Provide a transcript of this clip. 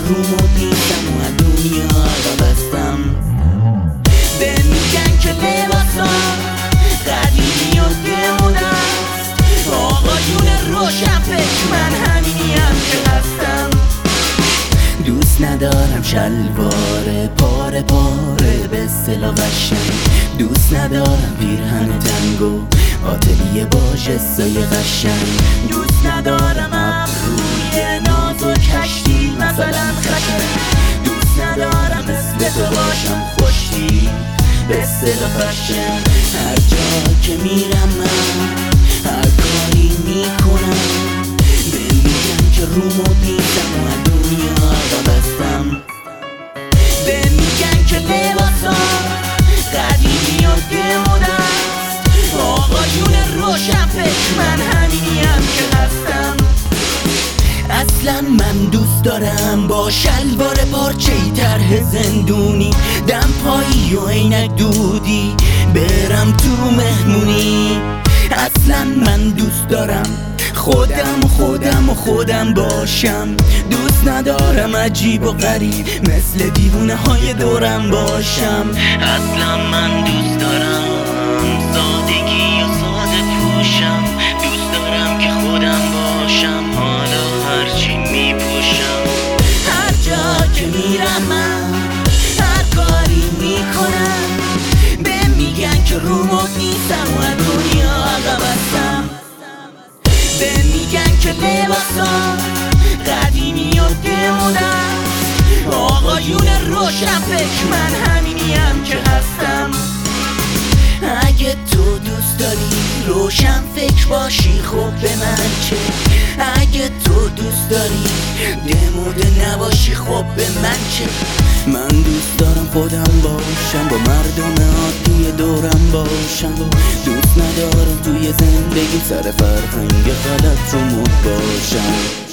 رو مد نیستم و از دنیا عقب هستم. به میگن که لباسام قدیمی و دموده است، آقایون روشن فکر من همینیم که هستم. دوست ندارم شلوار پاره پاره به اصطلاح قشنگ، دوست ندارم پیرهن تنگ و آتلیه با جستای قشنگ، دوست ندارم ابروی ناز و کشتی مثلا خشن، دوست ندارم مثل تو باشم خوشتی به اصطلاح فشن. هر جا که میرم من هر کاری میکنم به میگم که رو مد نیستم و از دنیا عقب هستم. به میگن که لباسام قدیمی و دموده است، آقایون روشن فکر من همینیم که هستم. اصلا من دوست دارم با شلوار پارچه‌ای طرح زندونی، دمپایی و عینک دودی برم تو مهمونی. اصلا من دوست دارم خودم باشم، دوست ندارم عجیب و غریب مثل دیوونه های دورم باشم. اصلا من دوست دارم سادگی و ساده پوشم، دوست دارم که خودم باشم حالا هرچی میپوشم. هر جا که میرم من هر کاری میکنم به میگن که رو مد نیستم و دنیا عقب هستم. به میگن که لباسام قدیمی و دموده است، آقایون روشن فکر من همینیم که هستم. اگه تو دوست داری روشن فکر باشی خب به من چه، اگه تو دوست داری دموده نباشی خب به من چه. من دوست دارم خودم باشم با مردم عادی دورم باشم، دوست ندارم توی زندگی سر فرهنگ غلط رو مد باشم.